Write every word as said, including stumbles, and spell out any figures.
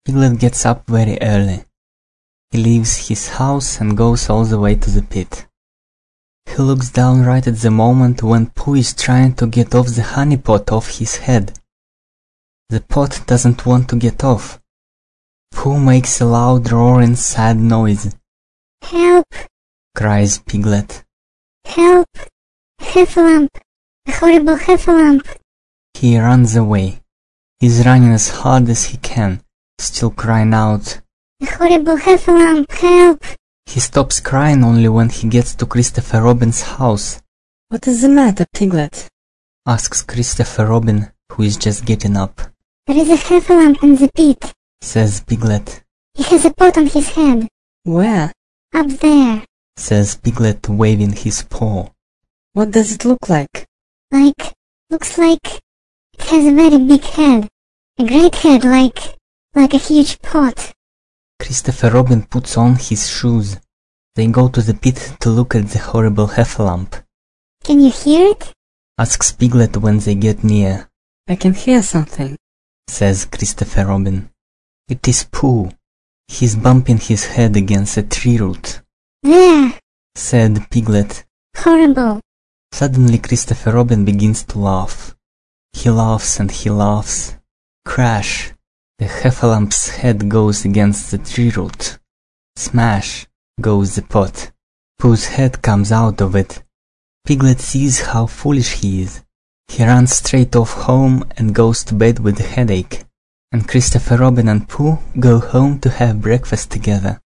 Piglet gets up very early. He leaves his house and goes all the way to the pit. He looks down right at the moment when Pooh is trying to get off the honey pot off his head. The pot doesn't want to get off. Pooh makes a loud roaring sad noise. Help! Cries Piglet. Help! A heffalump! A horrible heffalump! He runs away. He's running as hard as he can, still crying out, A horrible heffalump! Help! He stops crying only when he gets to Christopher Robin's house. What is the matter, Piglet? Asks Christopher Robin, who is just getting up. There is a heffalump in the pit, Says Piglet. He has a pot on his head. Where? Up there. Says Piglet, waving his paw. What does it look like? Like, looks like it has a very big head. A great head like, like a huge pot. Christopher Robin puts on his shoes. They go to the pit to look at the horrible heffalump. Can you hear it? Asks Piglet when they get near. I can hear something. Says Christopher Robin. It is Pooh. He's bumping his head against a tree root. There! Said Piglet. Horrible. Suddenly Christopher Robin begins to laugh. He laughs and he laughs. Crash! The heffalump's head goes against the tree root. Smash! Goes the pot. Pooh's head comes out of it. Piglet sees how foolish he is. He runs straight off home and goes to bed with a headache. And Christopher Robin and Pooh go home to have breakfast together.